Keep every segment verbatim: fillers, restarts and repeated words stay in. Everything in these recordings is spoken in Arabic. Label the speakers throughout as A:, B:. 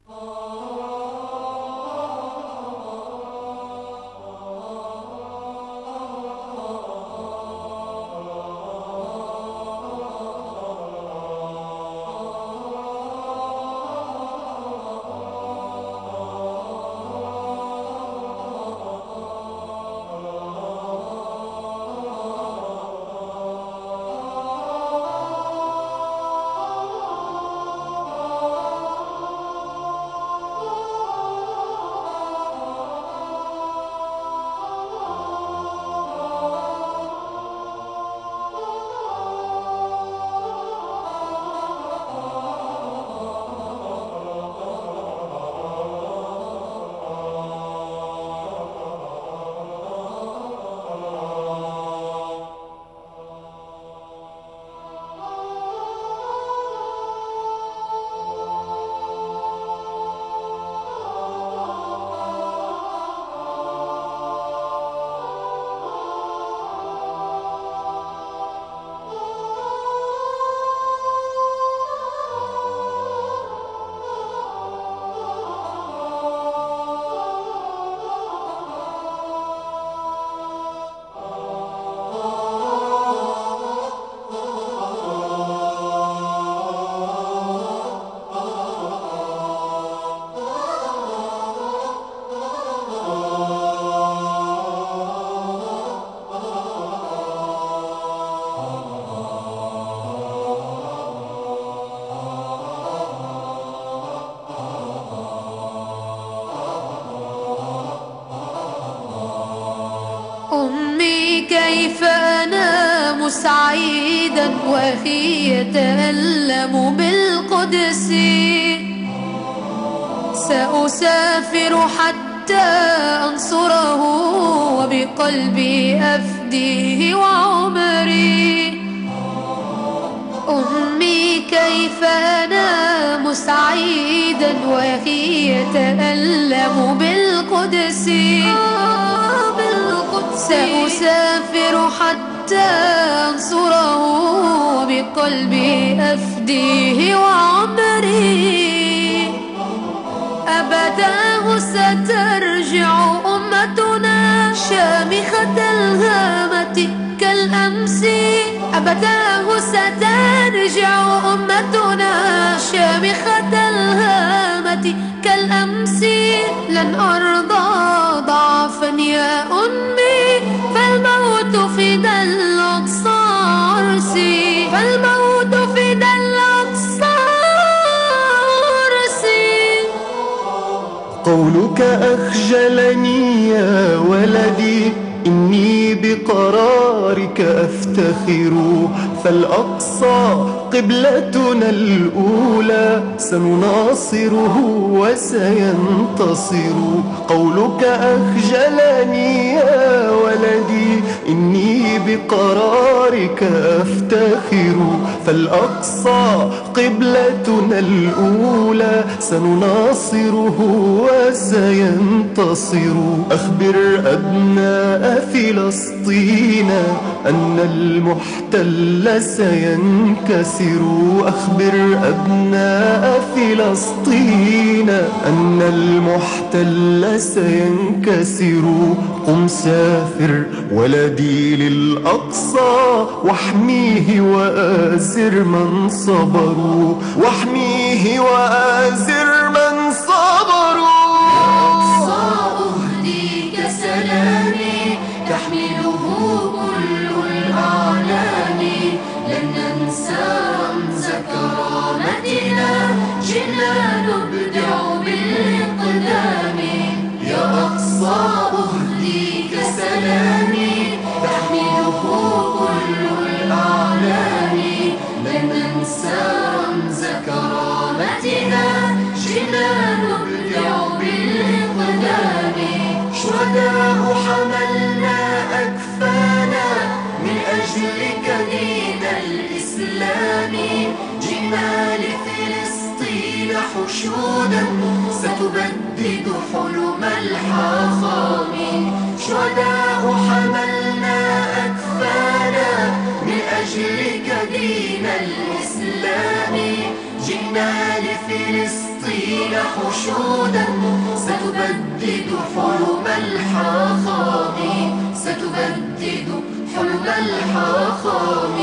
A: أمي كيف أنام سعيدا وهي يتألم بالقدس؟ سأسافر حتى أنصره وبقلبي أفديه وعمري. أمي كيف أنام سعيدا وهي يتألم بالقدس؟ سأسافر حتى أنصره وبقلبي أفديه وعمري. أبداه سترجع أمتنا شامخة الهامة كالأمس. أبداه سترجع أمتنا شامخة الهامة كالأمس. لن أرضى ضعفا يا أمي، فالموت فدا الأقصى عرسي. فالموت فدا الأقصى عرسي.
B: قولك أخجلني يا ولدي، إني بقرارك أفتخر. فالأقصى قبلتنا الأولى، سنناصره وسينتصر. قولك أخجلني يا ولدي، إني بقرارك أفتخر. فالأقصى قبلتنا الأولى، سنناصره وسينتصر. أخبر أبناء فلسطين أن المحتل سينكسر. أخبر أبناء فلسطين أن المحتل سينكسر. قم سافر ولدي للأقصى، واحميه وآزر من صبروا. واحميه وآزر من صبروا.
A: سلامي تحمله كل الأعلام. لن ننسى رمز كرامتنا، جئنا نبدع بالإقدام. يا أقصى أهديك سلامي تحمله كل الأعلام. لن ننسى رمز كرامتنا، جئنا نبدع بالإقدام. شهداء حملنا أكفانا من أجلك دين الإسلام. جئنا لفلسطين حشودا ستبدد حلم الحاخام. شهداء حملنا أكفانا من أجلك دين الإسلام. جئنا لفلسطين فلسطين حشودا ستبدد حلم الحاخام، ستبدد حلم الحاخام.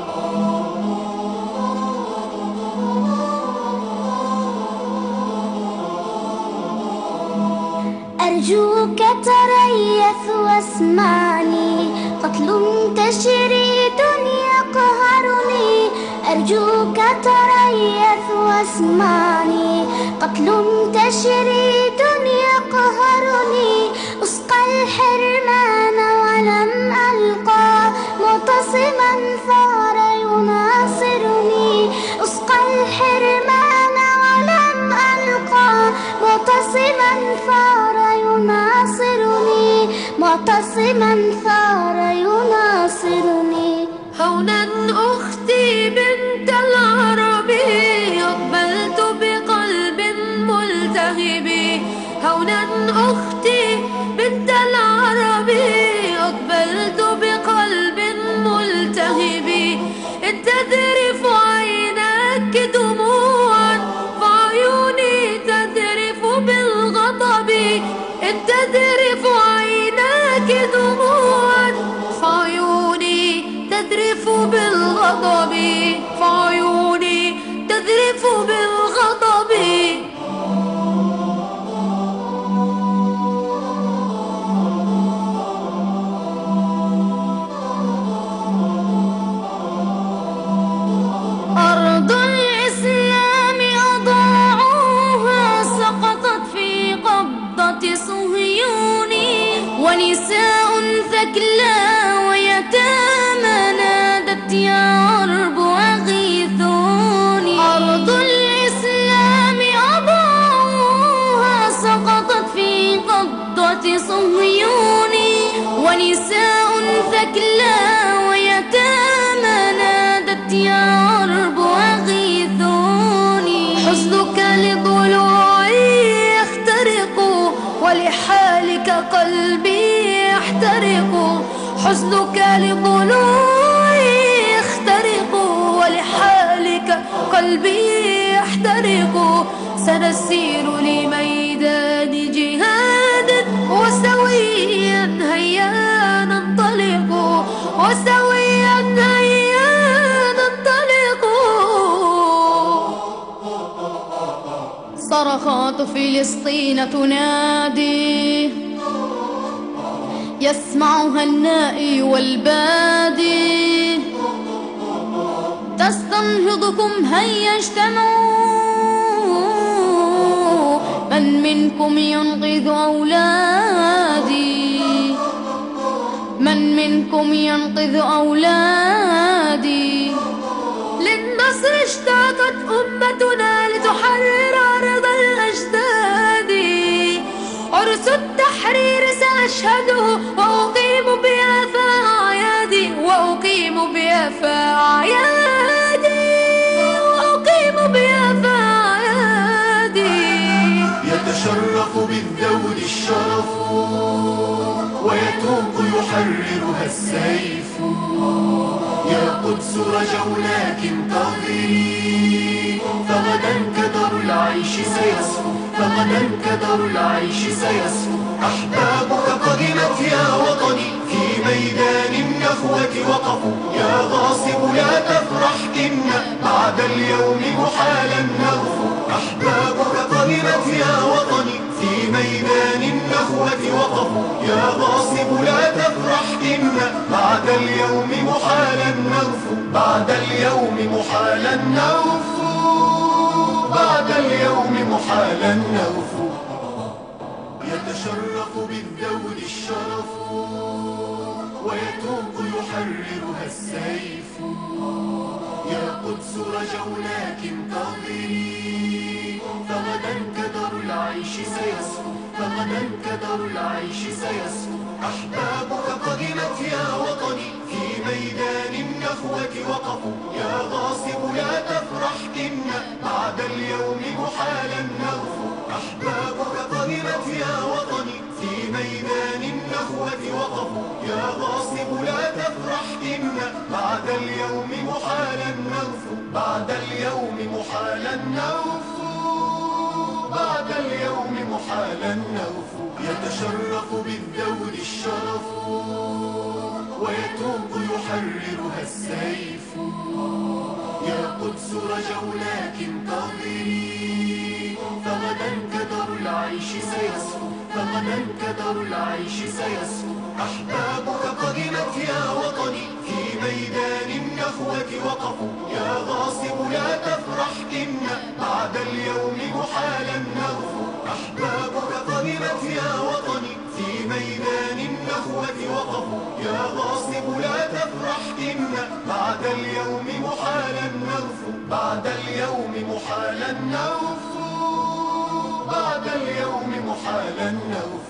C: أرجوك تريث واسمعني، قتل تشريد يقهرني. أرجوك تريث واسمعني، قتل تشريد يقهرني. أسقى الحرمان ولم ألقى معتصما ثار يناصرني. أسقى الحرمان ولم ألقى معتصما ثار يناصرني، معتصما ثار يناصرني.
A: هونا أختي بنت العربي، أقبلت بقلب ملتهب. هونا أختي بنت العربي، أقبلت بقلب ملتهب. إن تذرف عيناك دموعا فعيوني تذرف بالغضب. إن تذرف عيناك دموعا فعيوني تذرف بالغضب، فعيوني تذرف بالغضب. أرض الإسلام أضاعوها سقطت في قبضة صهيون، ونساء ثكلى ويتامى نادت يا عرب أغيثوني. أرض الإسلام أضاعوها سقطت في قبضة صهيون، ونساء ثكلى ويتامى نادت يا عرب أغيثوني. حزنك لضلوعي يخترق ولحالك قلبي يحترق. حزنك لضلوعي يخترق ولحالك قلبي يحترق. سنسير لميدان جهاد وسويا هيا ننطلق، وسويا هيا ننطلق. صرخات فلسطين تنادي، يسمعها النائي والبادي. تستنهضكم هيا اجتمعوا، من منكم ينقذ أولادي، من منكم ينقذ أولادي. للنصر اشتاقت أمتنا لتحرر أرض الأجداد. عرس التحرير سأشهده وأقيم بأفا أعيادي، وأقيم بأفا أعيادي، وأقيم بأفا أعيادي.
B: يتشرف بالذود الشرف، ويتوق يحررها السيف. يا قدس رجوناك انتظري، فغدا كدر العيش سيصفو، فغدا كدر العيش سيصفو. أحبابك قدمت يا وطني، في ميدان النخوة وقفوا. يا غاصب لا تفرح، إن بعد اليوم محالا نغفو. أحبابك قدمت يا وطني، في ميدان النخوة وقفوا. يا غاصب لا تفرح، إن بعد اليوم محالا نغفو. بعد اليوم محالا نغفو، بعد اليوم محالا نغفو. يتشرف بالذود الشرف، ويتوق يحررها السيف. يا قدس رجوناك انتظري، فغدا كدر العيش سيصفو، فغدا كدر العيش سيصفو. أحبابك قدمت يا وطني، في ميدان النخوة وقفوا. يا غاصب لا تفرح، إن بعد اليوم محالا نغفو. أحبابك قدمت يا وطني، في ميدان النخوة وقفوا. يا غاصب لا تفرح، إن بعد اليوم محالا نغفو. بعد اليوم محالا نغفو. اليوم محالا نغفو. يتشرف بالدور الشرف ويتوق يحررها السيف. يا قدس رجوناك انتظري فغدا كدر العيش سيصفو. فغدا كدر العيش سيصفو. أحبابك قدمت يا وطني في ميدان النخوة وقفوا. يا غاصب لا تفرح إن بعد اليوم محالا نغفو. أحبابك قدمت يا وطني في ميدان النخوة وقفوا. يا غاصب لا تفرح إن بعد اليوم محالا نغفو. بعد اليوم محالا نغفو. بعد اليوم محالا نغفو.